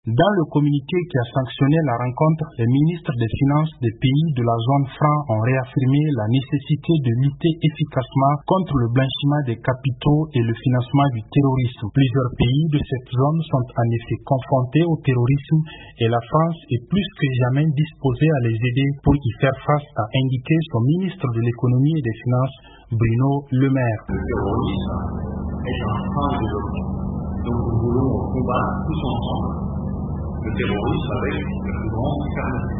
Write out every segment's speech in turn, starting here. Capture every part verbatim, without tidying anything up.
Dans le communiqué qui a sanctionné la rencontre, les ministres des Finances des pays de la zone franc ont réaffirmé la nécessité de lutter efficacement contre le blanchiment des capitaux et le financement du terrorisme. Plusieurs pays de cette zone sont en effet confrontés au terrorisme et la France est plus que jamais disposée à les aider pour y faire face, a indiqué son ministre de l'économie et des finances, Bruno Le Maire. Le terrorisme est un frein au développement. Donc nous voulons combattre tous ensemble le terrorisme avec la plus grande fermeté.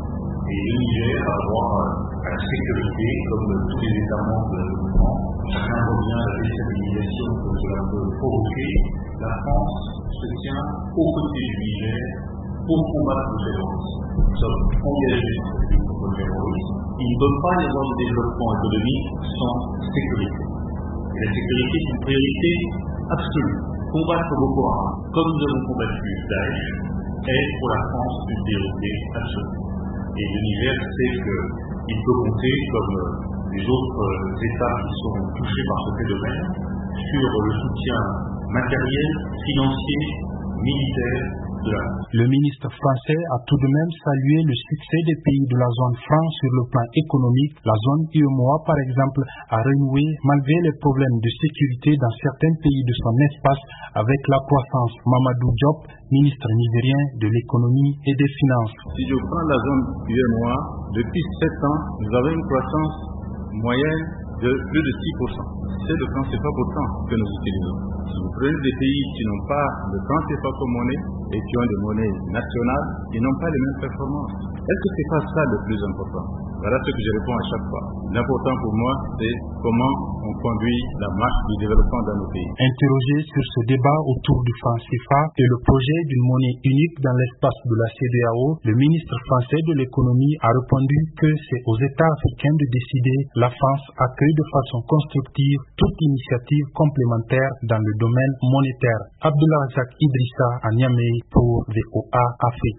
Et le Niger va avoir à la sécurité, comme tous les États membres de la l'ONU. Chacun revient à la déstabilisation que cela peut provoquer. La France se tient aux côtés du Niger pour combattre le terrorisme. Nous sommes engagés dans cette lutte contre le terrorisme. Il ne peut pas y avoir de développement économique sans sécurité. Et la sécurité est une priorité absolue. Combattre Boko Haram, comme nous avons combattu Daesh, est pour la France une priorité absolue. Et le Niger sait qu'il peut compter, comme les autres États qui sont touchés par ce phénomène, sur le soutien matériel, financier, militaire de la France. Le ministre français a tout de même salué le succès des pays de la zone franc sur le plan économique. La zone U E M O A, par exemple, a renoué malgré les problèmes de sécurité dans certains pays de son espace avec la croissance. Mamadou Diop, ministre nigérien de l'économie et des finances. Si je prends la zone U E M O A, depuis sept ans, nous avons une croissance moyenne de plus de six pour cent. C'est le franc C F A pourtant que nous utilisons. Si vous prenez des pays qui n'ont pas le franc C F A comme monnaie et qui ont des monnaies nationales, ils n'ont pas les mêmes performances. Est-ce que ce n'est pas ça le plus important? Voilà ce que je réponds à chaque fois. L'important pour moi, c'est comment on conduit la marche du développement dans nos pays. Interrogé sur ce débat autour du franc C F A et le projet d'une monnaie unique dans l'espace de la C E D E A O, le ministre français de l'économie a répondu que c'est aux États africains de décider. La France accueille de façon constructive toute initiative complémentaire dans le domaine monétaire. Abdullah Razak Idrissa à Niamey pour V O A Afrique.